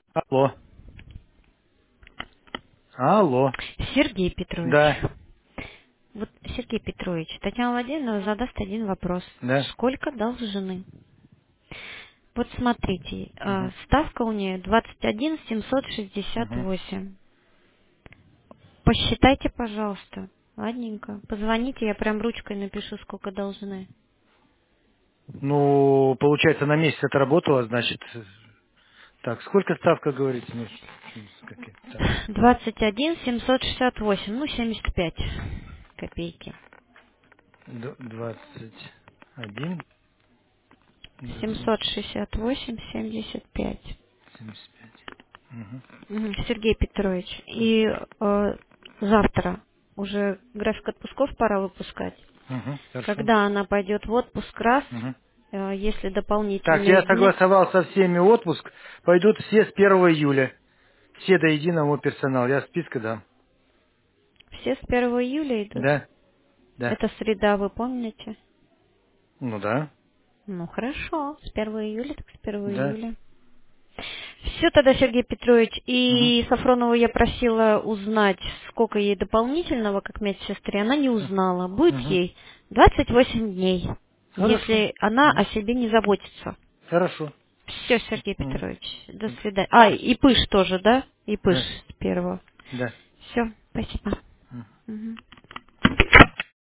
Алло. Алло. Сергей Петрович. Да. Вот, Сергей Петрович, Татьяна Владимировна задаст один вопрос. Да. Сколько должны? Вот смотрите, Угу. ставка у нее Угу. 21 768. Посчитайте, пожалуйста. Ладненько. Позвоните, я прям ручкой напишу, сколько должны. Ну, получается, на месяц отработала, значит. Так, сколько ставка, говорите? Ну, какие? Так. 21 768, ну 75 копейки. 21, 768,75. 75. Угу. Сергей Петрович, и завтра уже график отпусков пора выпускать. Угу. Хорошо. Когда она пойдет в отпуск, раз, Угу. если Так, дополнительные я дни, согласовал со всеми отпуск. Пойдут все с 1 июля. Все до единого персонал. Я списка дам. все с 1 июля идут. Да? Да. Это среда, вы помните? Ну да. Ну хорошо, с 1 июля, так с 1 Да. июля. Все тогда, Сергей Петрович. Угу. И Сафронову я просила узнать, сколько ей дополнительного, как медсестре. Она не узнала. Будет Угу. ей 28 дней, Хорошо. если она о Угу. себе не заботится. Хорошо. Все, Сергей Угу. Петрович. До свидания. А, и пыш тоже, да? И пыш Да. с первого. Да. Все, спасибо. Мгм. Мгм.